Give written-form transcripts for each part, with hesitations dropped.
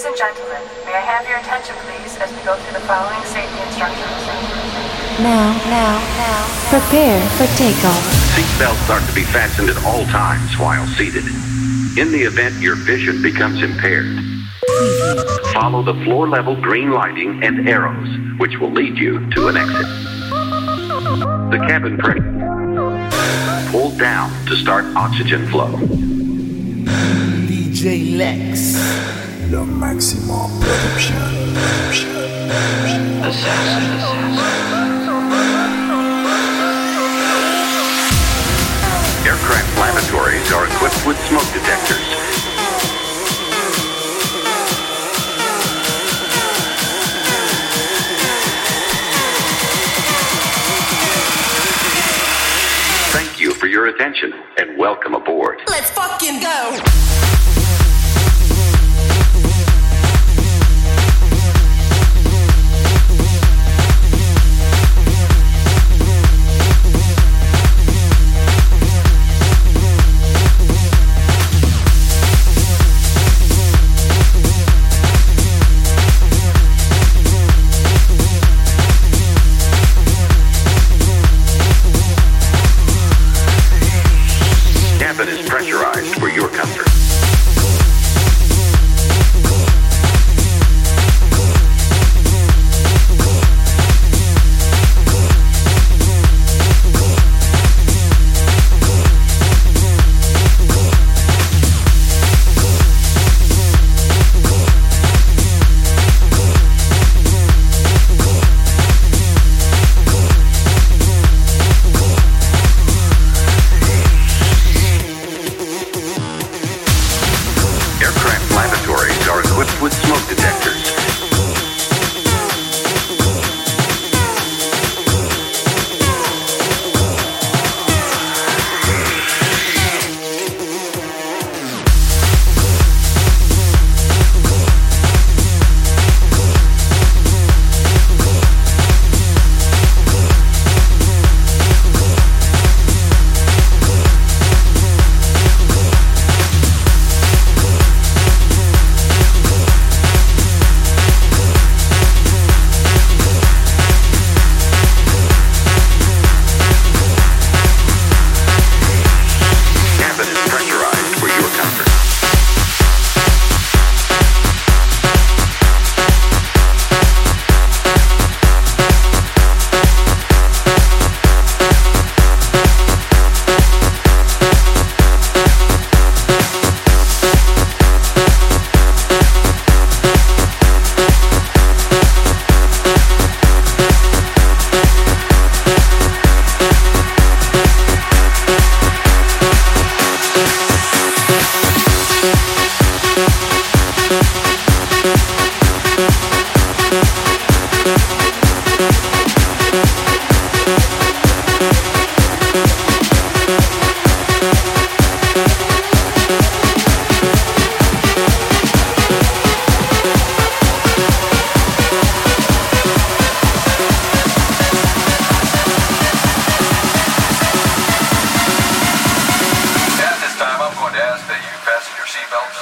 Ladies and gentlemen, may I have your attention please as we go through the following safety instructions. Now, prepare for takeoff. Seatbelts are to be fastened at all times while seated. In the event your vision becomes impaired, follow the floor-level green lighting and arrows, which will lead you to an exit. The cabin pressure. Pull down to start oxygen flow. DJ Lex. Le maximum production. Assassin. Aircraft lavatories are equipped with smoke detectors. Thank you for your attention and welcome aboard. Let's fucking go! Cabin is pressurized for your comfort. Aircraft lavatories are equipped with smoke detectors. Cabin is pressurized for your comfort. At this time, I'm going to ask that you fasten your seatbelts.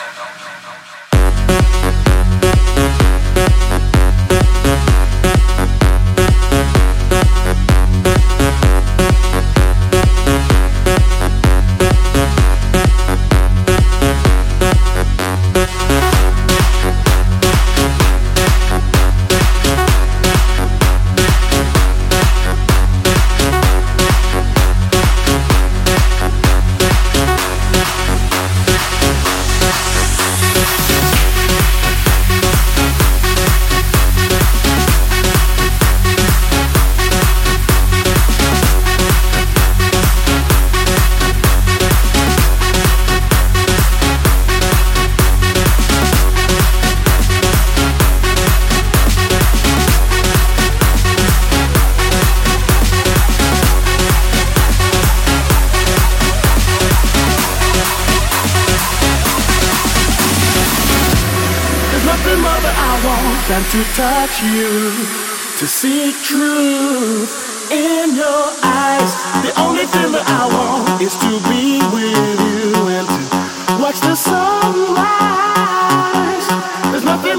Nothing more that I want than to touch you, to see truth in your eyes. The only thing that I want is to be with you and to watch the sunrise. There's nothing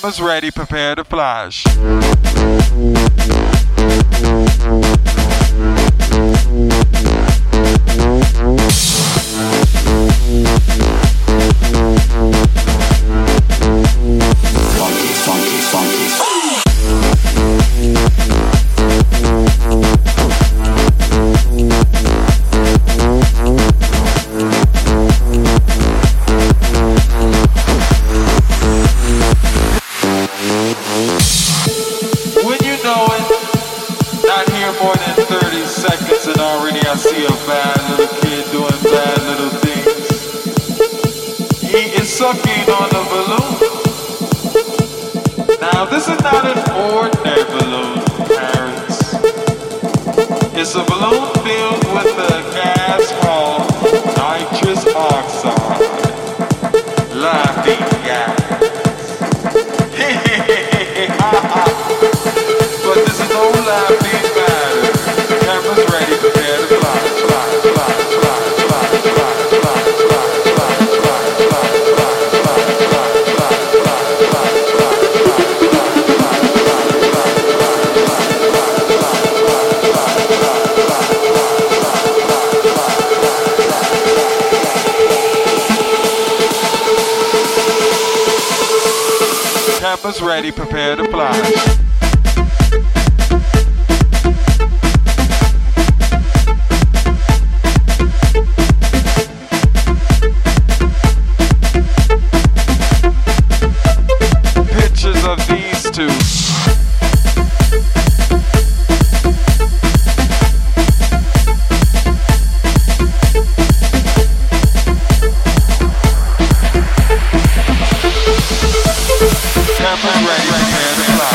Cameras ready, prepare to flash. Sucking on a balloon. Now this is not an ordinary balloon, parents. It's a balloon filled with a gas called nitrous oxide. Laughing gas. But this is no laughing matter. Cameras ready, prepare to fly, fly, fly, fly, fly, fly, fly, fly, fly, fly, fly. Cameras ready, prepare to fly. Pictures of these two. Cameras ready, prepare to fly.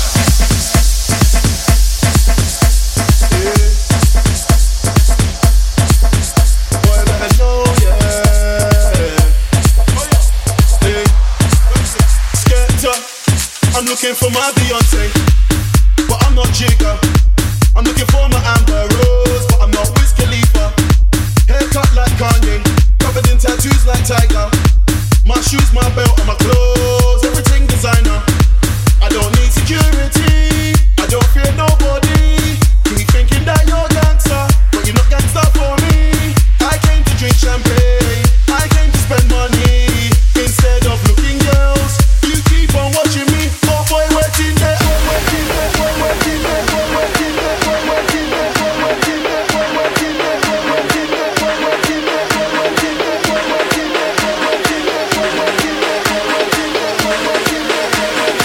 I'm looking for my Beyonce, but I'm not Jigga. I'm looking for my Amber Rose, but I'm not Wiz Khalifa. Haircut like Kanye, covered in tattoos like Tiger. My shoes, my belt, and my clothes, everything designer. I don't need security, I don't fear nobody. Keep thinking that you're gangster, but you're not gangster for me. I came to drink champagne, I came to spend money. Instead of looking girls, you keep on watching me. Oh boy, waiting there, oh waiting there, oh waiting there, oh waiting there, oh waiting there, oh waiting there, oh waiting there, oh waiting there, oh waiting there, oh waiting there, oh waiting there, oh waiting there.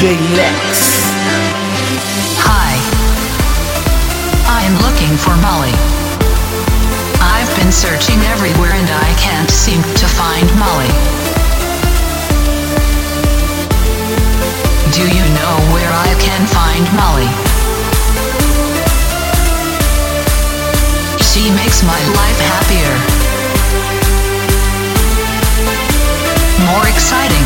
DJ Lex. Hi. I'm looking for Molly. I've been searching everywhere and I can't seem to find Molly. Do you know where I can find Molly? She makes my life happier, more exciting.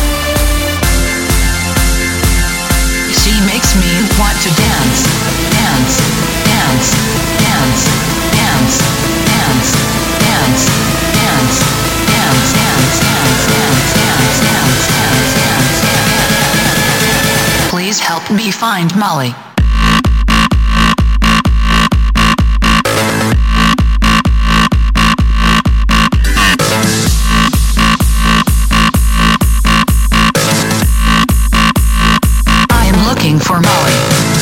She makes me want to dance, dance, dance, dance, dance, dance, dance, dance, dance, dance, dance, dance, dance, dance, dance, dance. Please help me find Molly. Looking for Molly.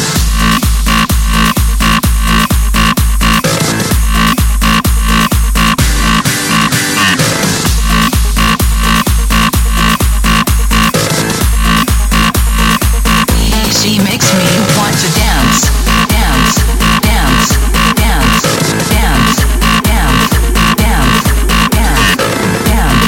She makes me want to dance, dance, dance, dance, dance, dance, dance, dance, dance,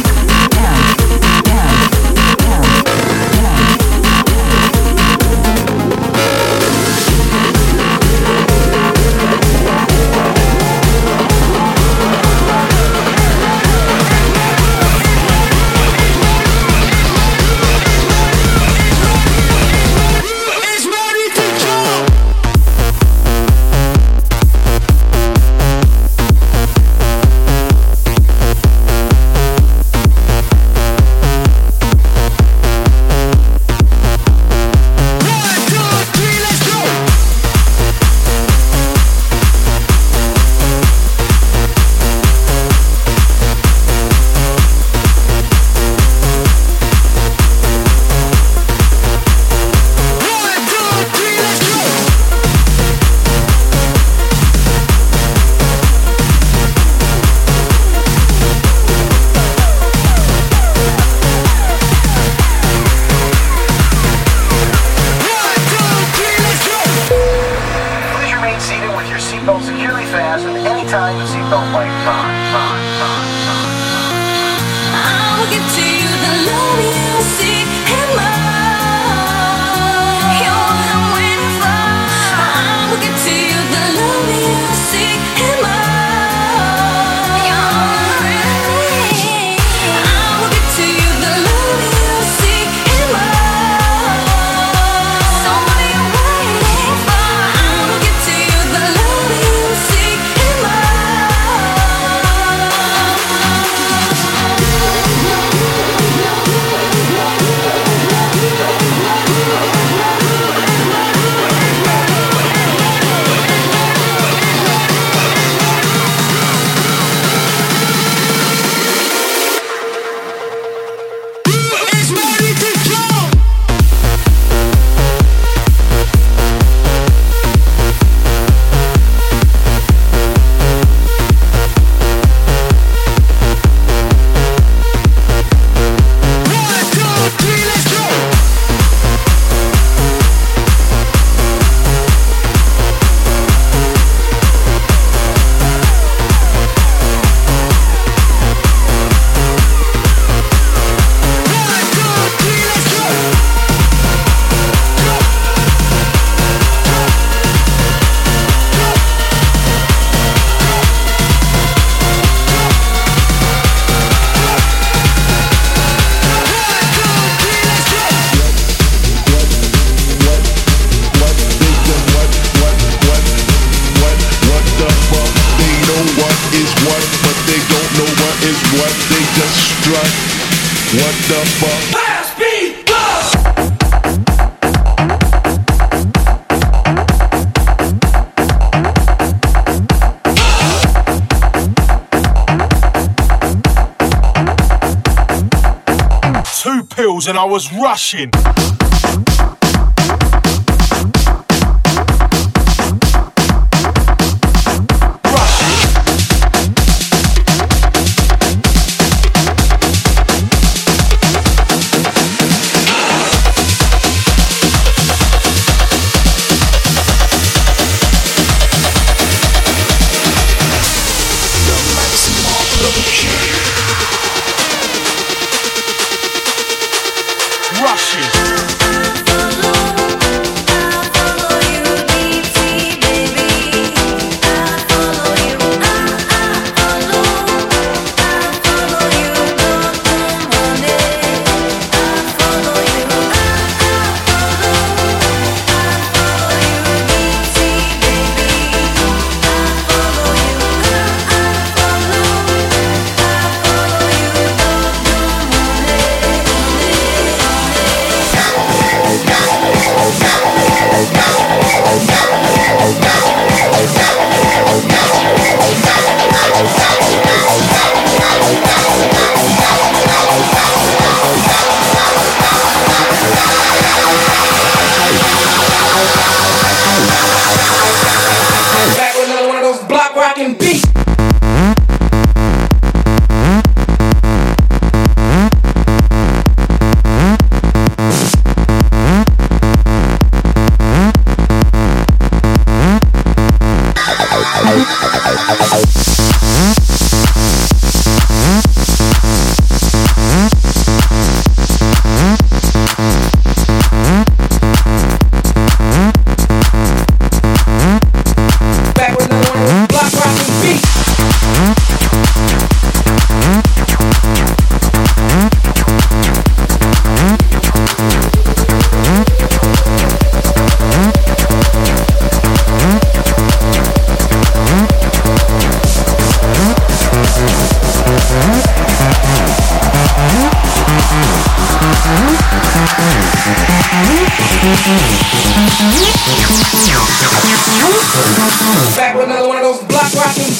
And I was rushing.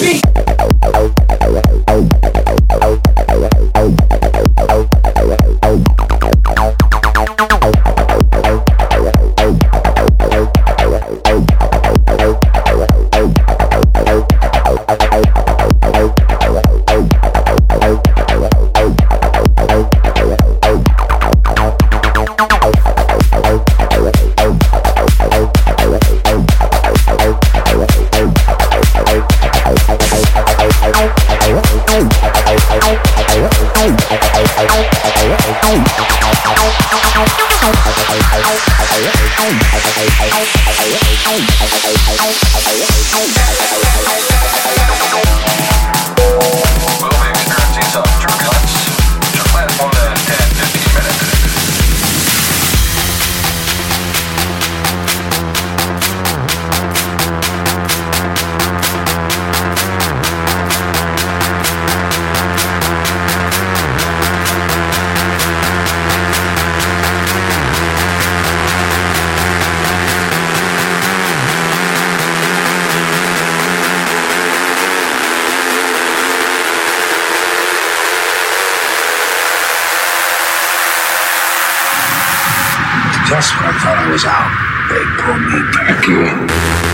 Just when I thought I was out, they pulled me back in.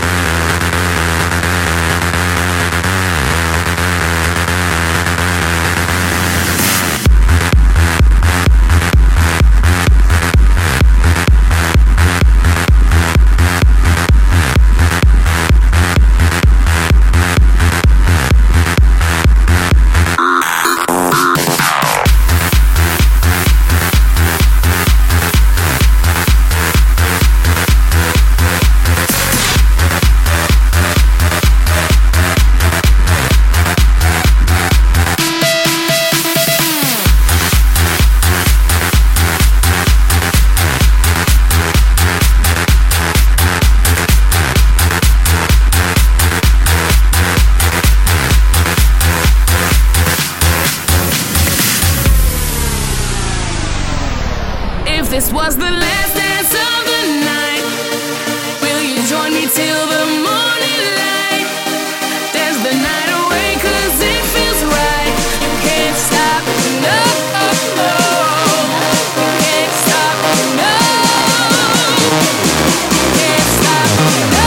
This was the last dance of the night. Will you join me till the morning light? Dance the night away 'cause it feels right. You can't stop, no, no. You can't stop, no. You can't stop, no,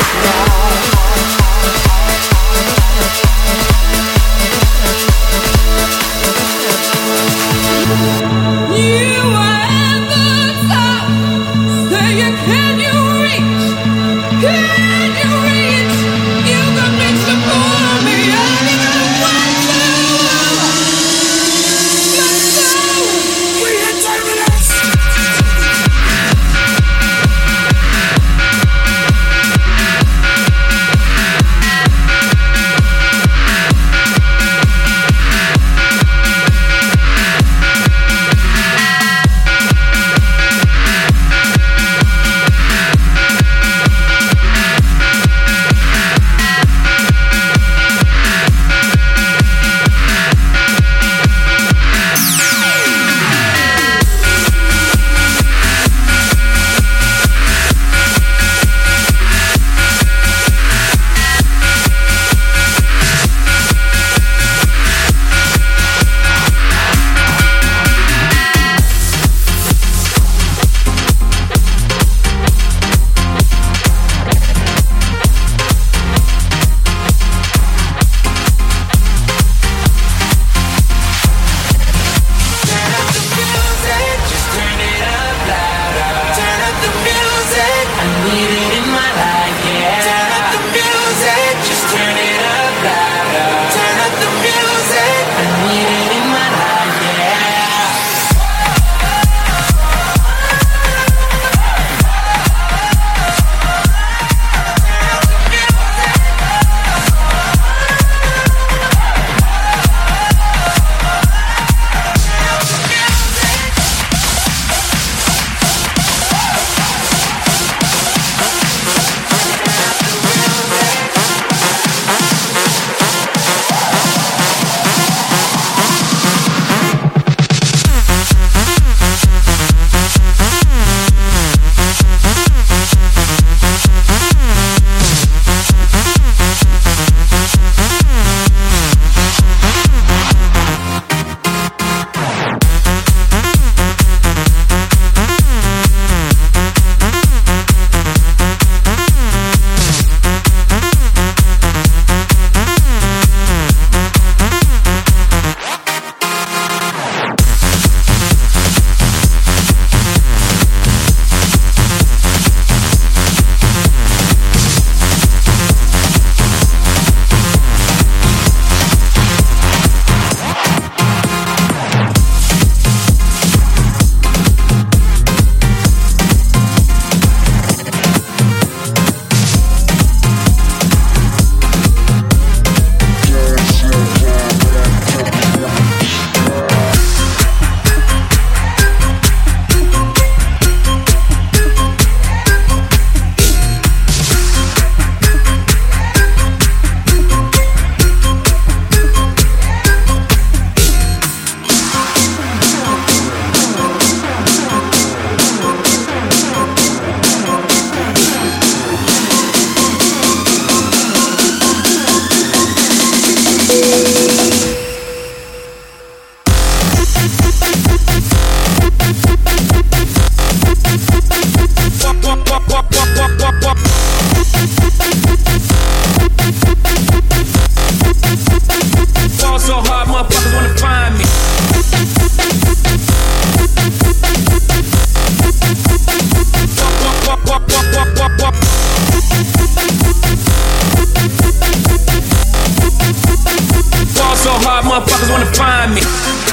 motherfuckers wanna find me.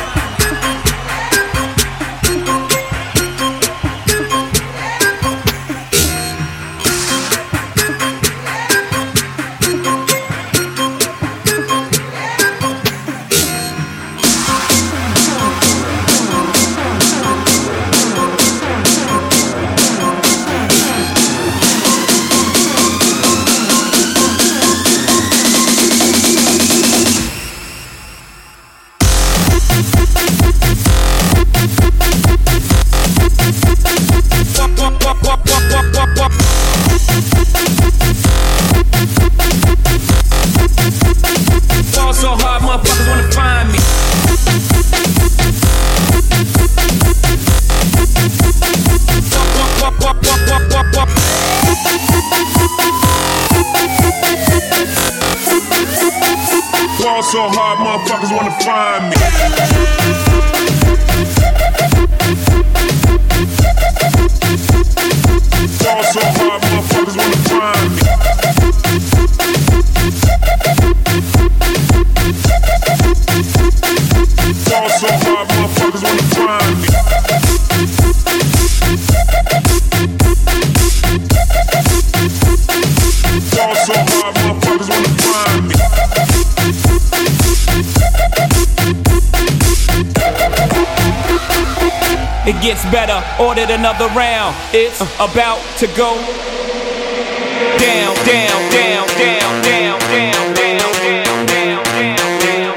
Fall so hard, motherfuckers wanna find me. Walk, walk, walk, walk, walk, walk, walk. so hard, motherfuckers wanna find me. Fall so hard, motherfuckers wanna find me. Fall so hard, motherfuckers wanna find me. Fall so hard, motherfuckers wanna find me. It gets better, ordered another round. It's about to go down, down, down, down, down, down, down, down, down, down, down,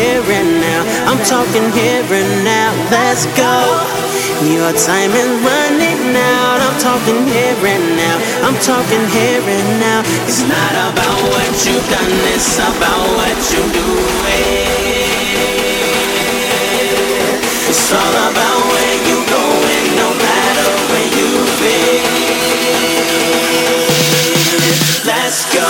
here and now. I'm talking here and now. Let's go. Your time is running out. I'm talking here and now. I'm talking here and now. It's not about what you've done, it's about what you're doing. It's all about where you're going, no matter where you've been. Let's go.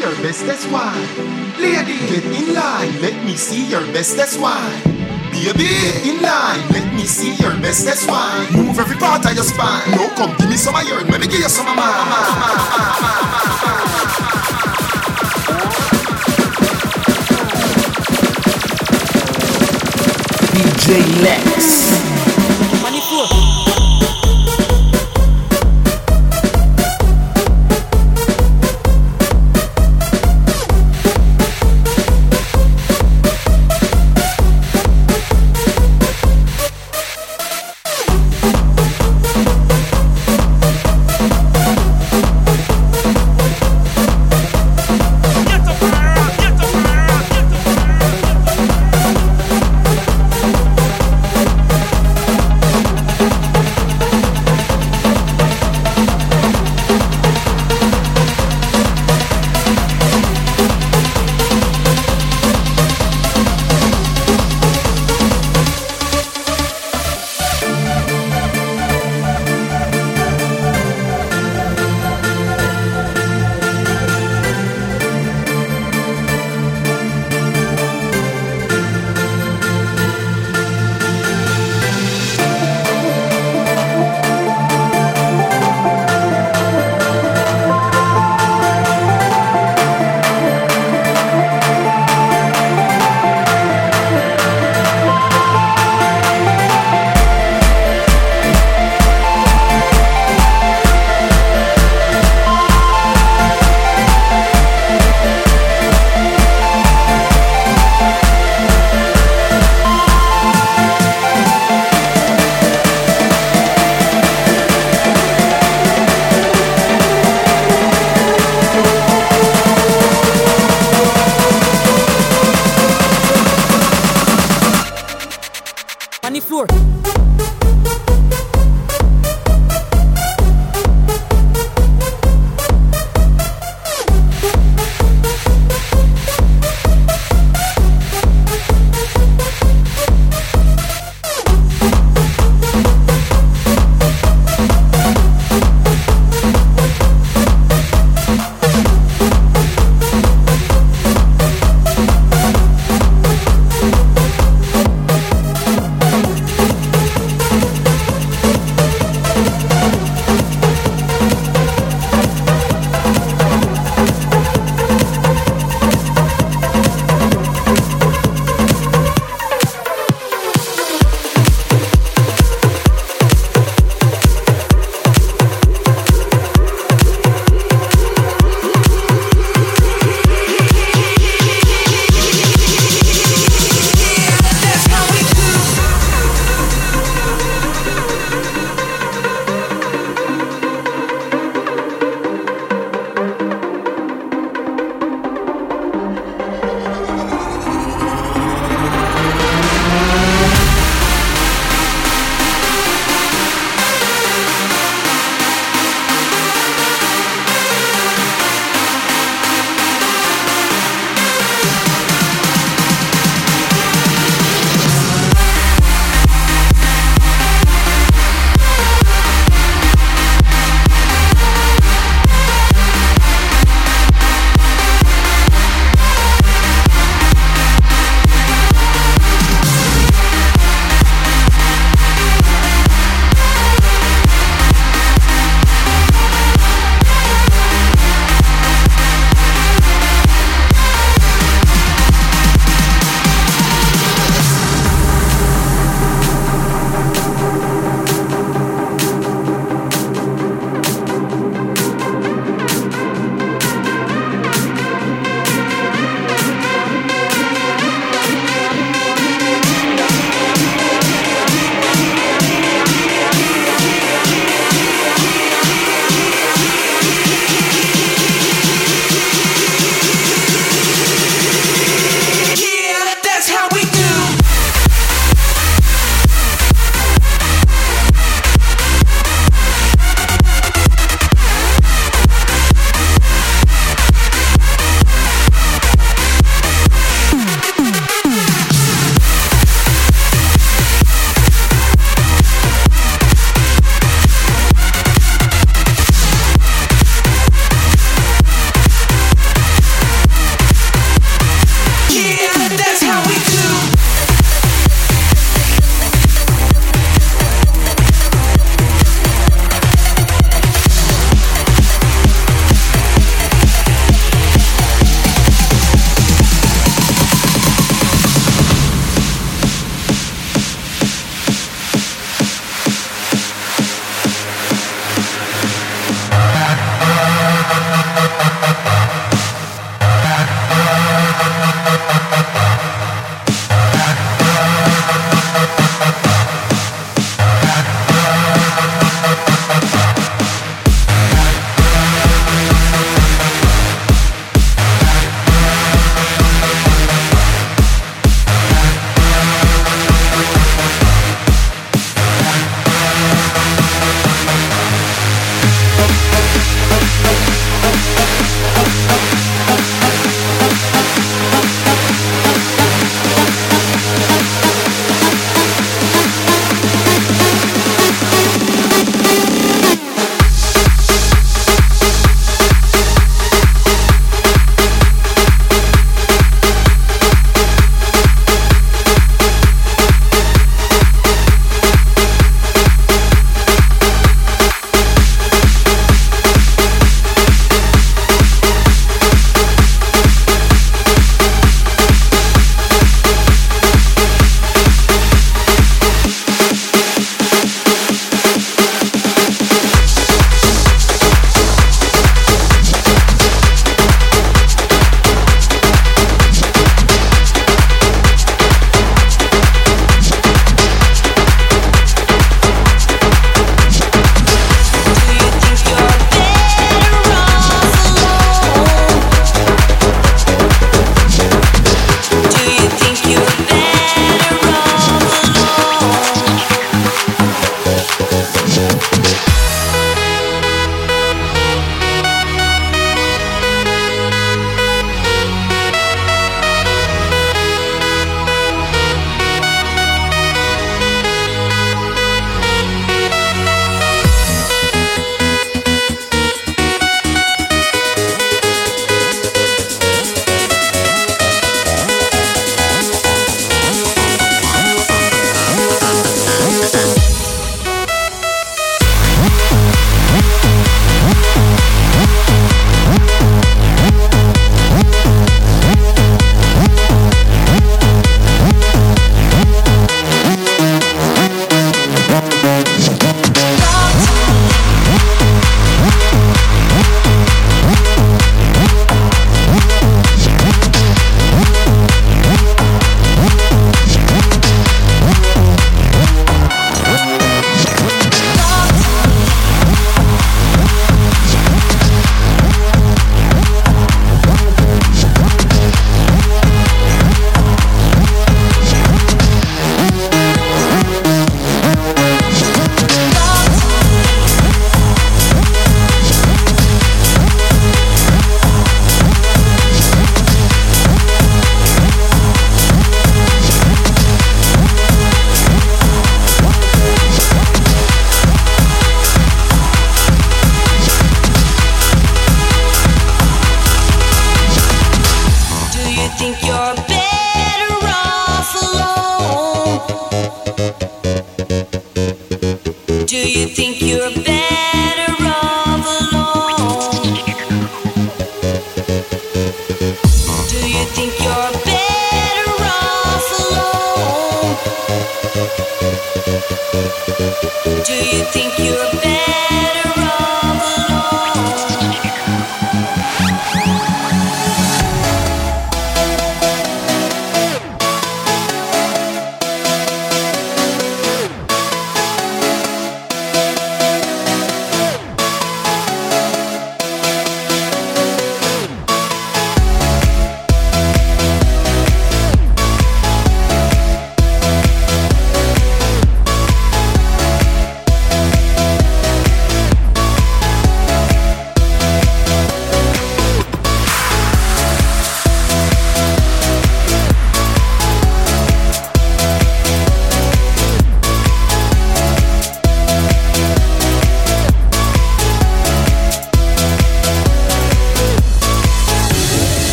your best, that's why. Lady, get in line, let me see your best, that's why. Baby, get in line, let me see your best, that's why. Move every part of your spine. No, come give me some of your, let me give you some of mine. DJ Lex.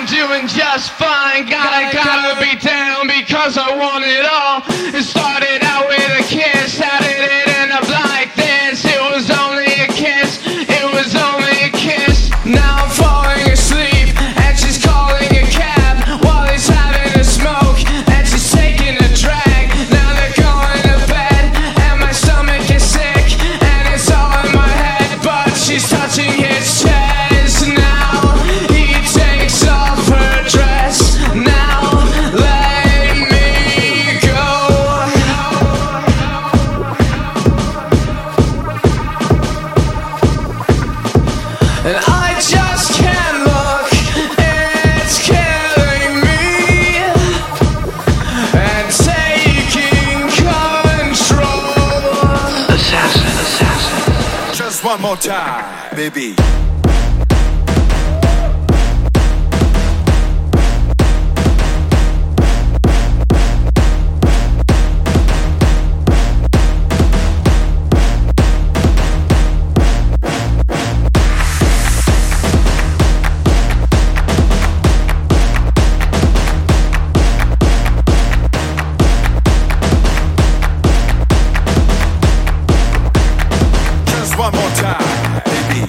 doing just fine. Gotta be down because I want it all. It started out with a kiss. How did it end up like this? It was only a kiss. It was only a kiss. Now I'm falling asleep and she's calling a cab while he's having a smoke and she's taking a drag. Now they're going to bed and my stomach is sick and it's all in my head, but she's touching his chest now. He takes off her dress now. Let me go. And I just can't look. It's killing me and taking control. Assassin. Just one more time, baby. Just one more time, baby.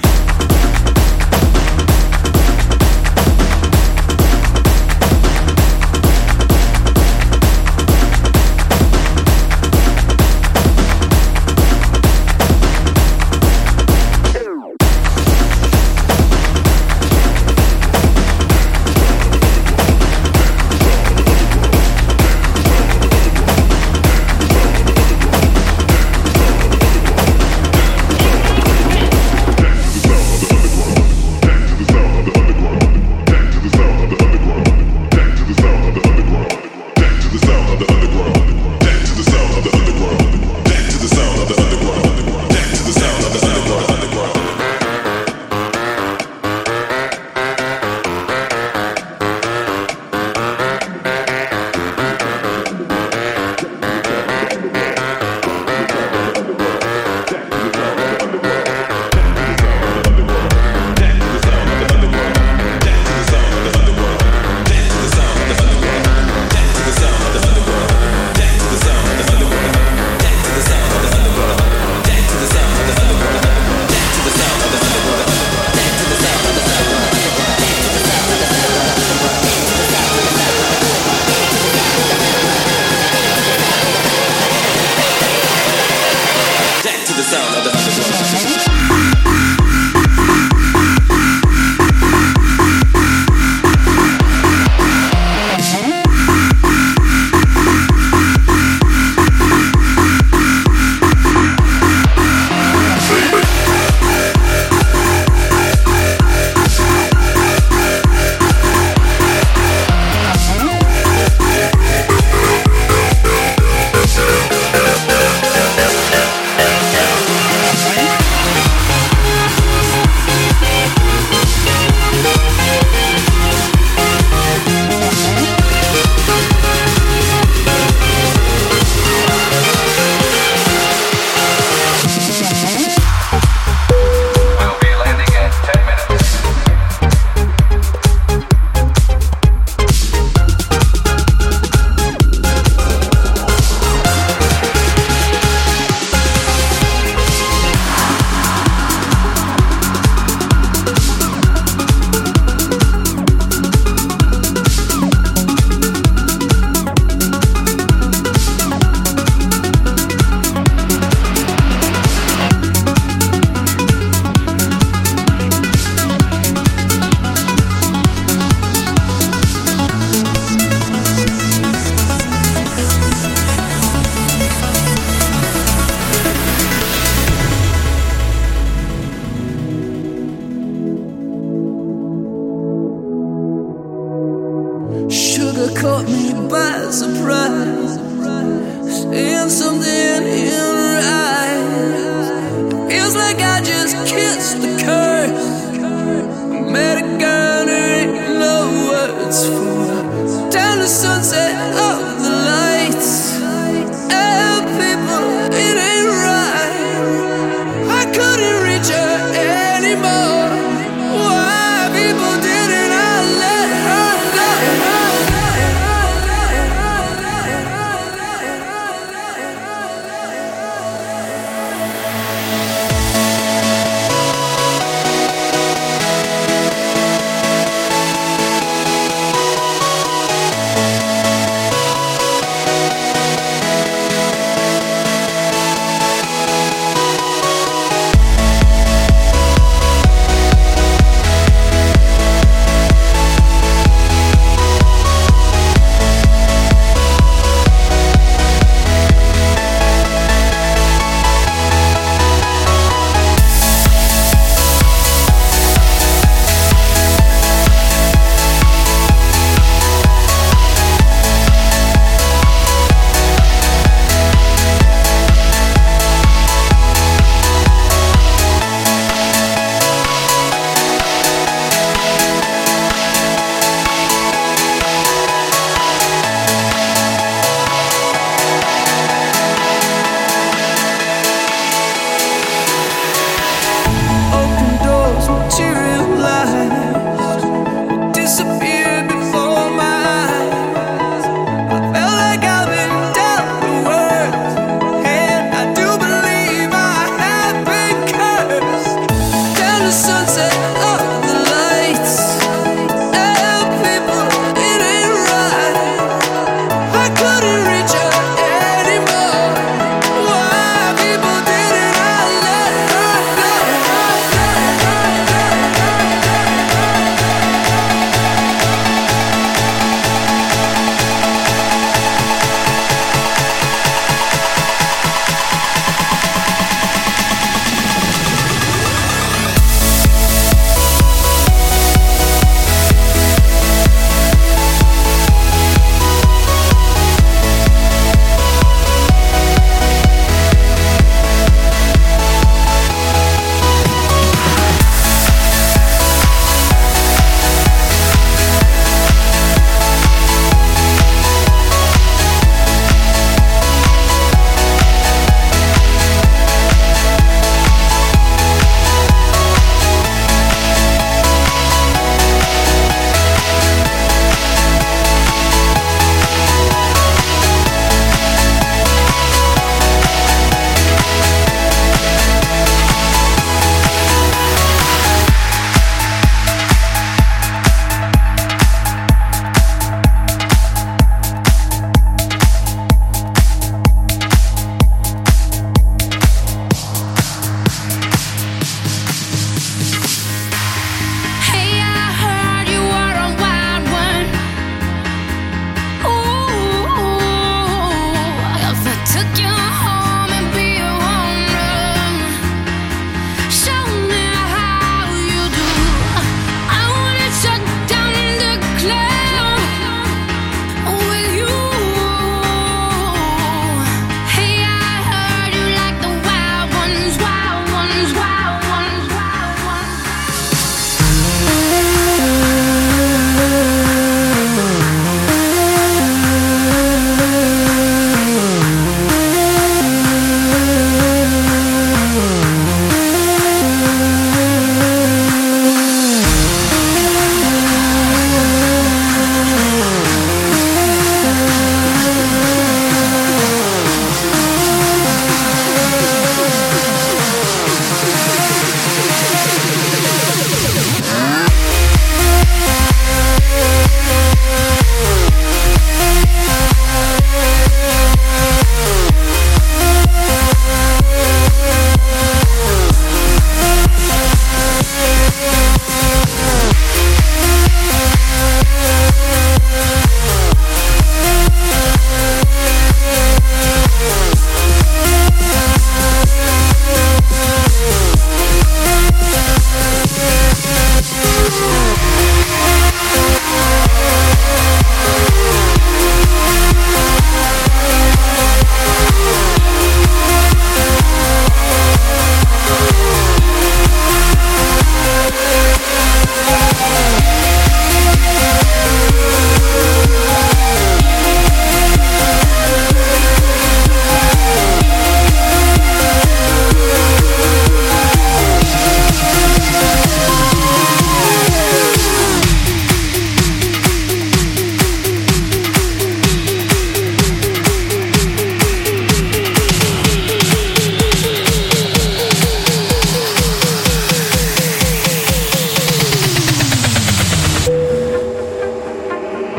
caught me by surprise, seeing something in her eyes. Feels like I just kissed the curse. Met a girl there ain't no words for. Down the sunset of the lights, and people, it ain't right. I couldn't reach her anymore. Why people didn't I let her?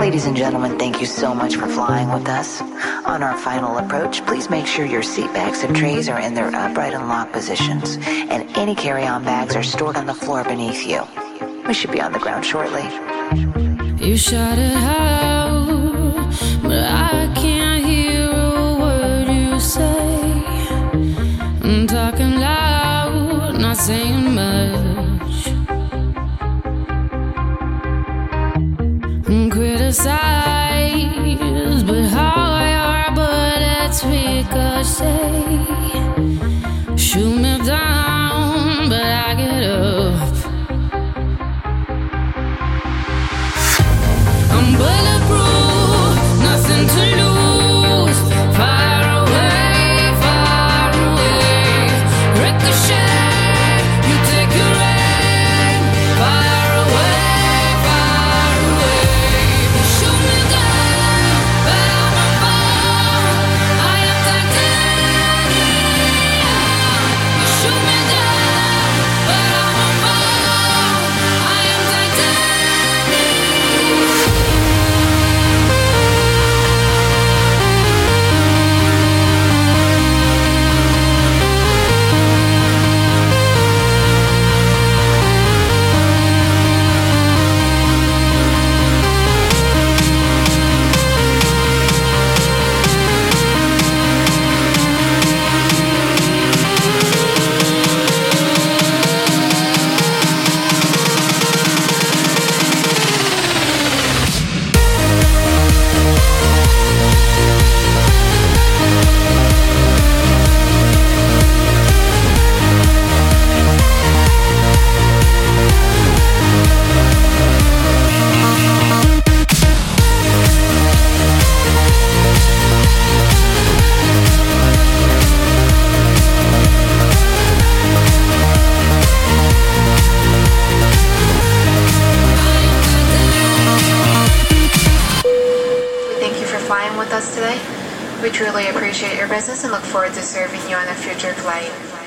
Ladies and gentlemen, thank you so much for flying with us. On our final approach, please make sure your seat backs and trays are in their upright and locked positions, and any carry-on bags are stored on the floor beneath you. We should be on the ground shortly. You shout it out, but I can't hear a word you say. I'm talking loud, not saying much. Criticize, but how your bullets ricochet. Shoot me down, but I get up. I'm bulletproof, nothing to lose. Far away, ricochet. You take your aim. Far away, you shoot me down, but I'm a fall. I am titanium. You shoot me down, but I'm a fall. I am with us today. We truly appreciate your business and look forward to serving you on a future flight.